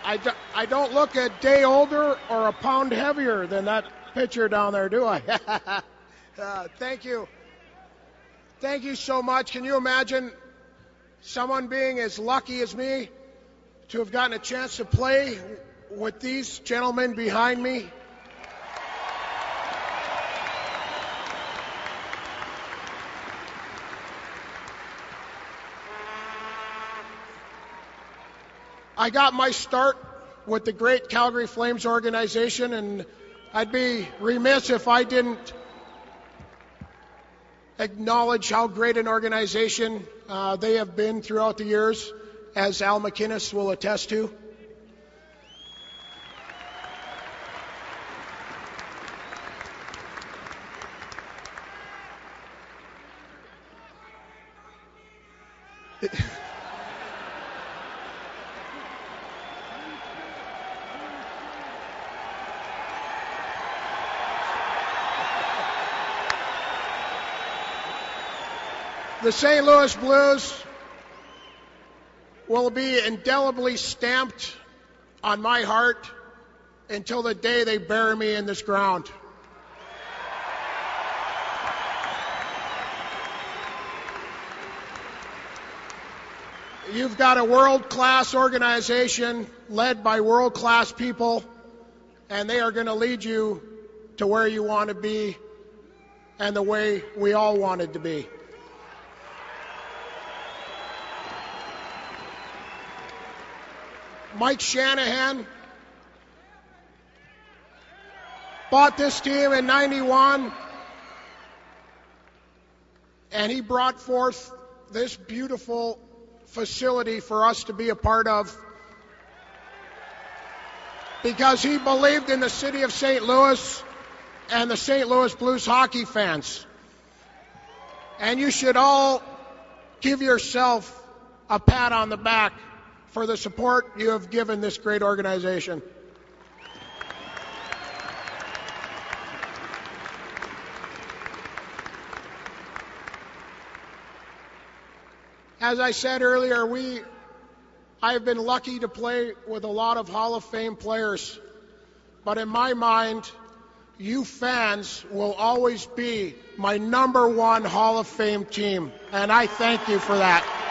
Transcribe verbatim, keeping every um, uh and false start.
I, do, I don't look a day older or a pound heavier than that pitcher down there, do I? uh, thank you. Thank you so much. Can you imagine someone being as lucky as me to have gotten a chance to play with these gentlemen behind me? I got my start with the great Calgary Flames organization, and I'd be remiss if I didn't acknowledge how great an organization uh, they have been throughout the years, as Al MacInnis will attest to. The Saint Louis Blues will be indelibly stamped on my heart until the day they bury me in this ground. You've got a world-class organization led by world-class people, and they are going to lead you to where you want to be and the way we all wanted to be. Mike Shanahan bought this team in ninety-one, and he brought forth this beautiful facility for us to be a part of because he believed in the city of Saint Louis and the Saint Louis Blues hockey fans. And you should all give yourself a pat on the back for the support you have given this great organization. As I said earlier, we I've been lucky to play with a lot of Hall of Fame players, but in my mind, you fans will always be my number one Hall of Fame team, and I thank you for that.